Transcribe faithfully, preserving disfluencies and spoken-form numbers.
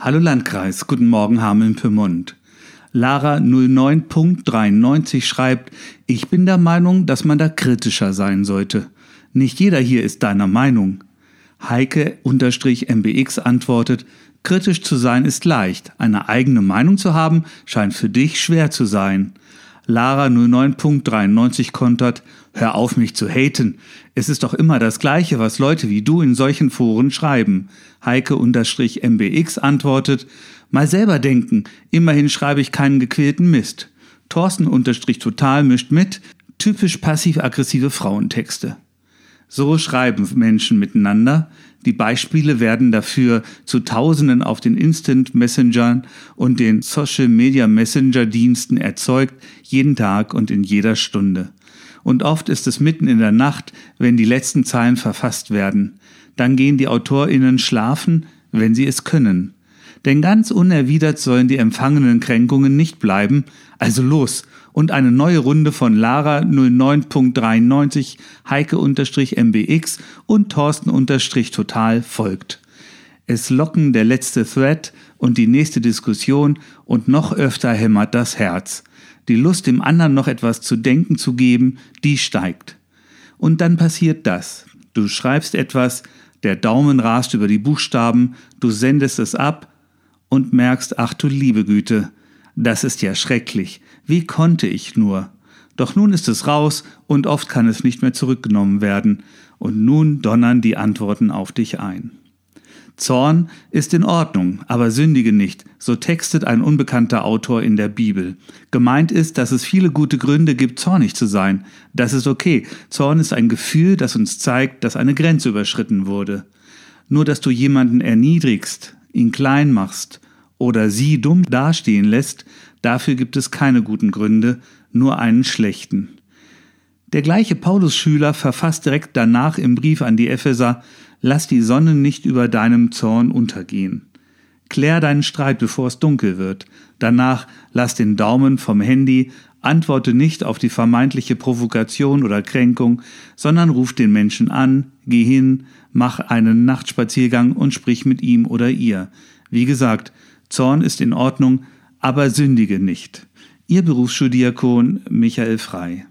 Hallo Landkreis, guten Morgen Hameln-Pyrmont. Lara null neun dreiundneunzig schreibt, ich bin der Meinung, dass man da kritischer sein sollte. Nicht jeder hier ist deiner Meinung. Heike-M B X antwortet, kritisch zu sein ist leicht, eine eigene Meinung zu haben, scheint für dich schwer zu sein. Lara null neun dreiundneunzig kontert, hör auf mich zu haten. Es ist doch immer das Gleiche, was Leute wie du in solchen Foren schreiben. Heike-M B X antwortet, mal selber denken, immerhin schreibe ich keinen gequälten Mist. Thorsten-Total mischt mit, typisch passiv-aggressive Frauentexte. So schreiben Menschen miteinander. Die Beispiele werden dafür zu Tausenden auf den Instant-Messengern und den Social-Media-Messenger-Diensten erzeugt, jeden Tag und in jeder Stunde. Und oft ist es mitten in der Nacht, wenn die letzten Zeilen verfasst werden. Dann gehen die AutorInnen schlafen, wenn sie es können. Denn ganz unerwidert sollen die empfangenen Kränkungen nicht bleiben, also los und eine neue Runde von Lara null neun dreiundneunzig, Heike-M B X und Thorsten-Total folgt. Es locken der letzte Thread und die nächste Diskussion und noch öfter hämmert das Herz. Die Lust, dem anderen noch etwas zu denken zu geben, die steigt. Und dann passiert das. Du schreibst etwas, der Daumen rast über die Buchstaben, du sendest es ab und merkst, ach du liebe Güte, das ist ja schrecklich. Wie konnte ich nur? Doch nun ist es raus und oft kann es nicht mehr zurückgenommen werden. Und nun donnern die Antworten auf dich ein. Zorn ist in Ordnung, aber sündige nicht, so textet ein unbekannter Autor in der Bibel. Gemeint ist, dass es viele gute Gründe gibt, zornig zu sein. Das ist okay. Zorn ist ein Gefühl, das uns zeigt, dass eine Grenze überschritten wurde. Nur, dass du jemanden erniedrigst, ihn klein machst oder sie dumm dastehen lässt, dafür gibt es keine guten Gründe, nur einen schlechten. Der gleiche Paulus-Schüler verfasst direkt danach im Brief an die Epheser, lass die Sonne nicht über deinem Zorn untergehen. Klär deinen Streit, bevor es dunkel wird. Danach lass den Daumen vom Handy, antworte nicht auf die vermeintliche Provokation oder Kränkung, sondern ruf den Menschen an, geh hin, mach einen Nachtspaziergang und sprich mit ihm oder ihr. Wie gesagt, Zorn ist in Ordnung, aber sündige nicht. Ihr Berufsschuldiakon Michael Frei.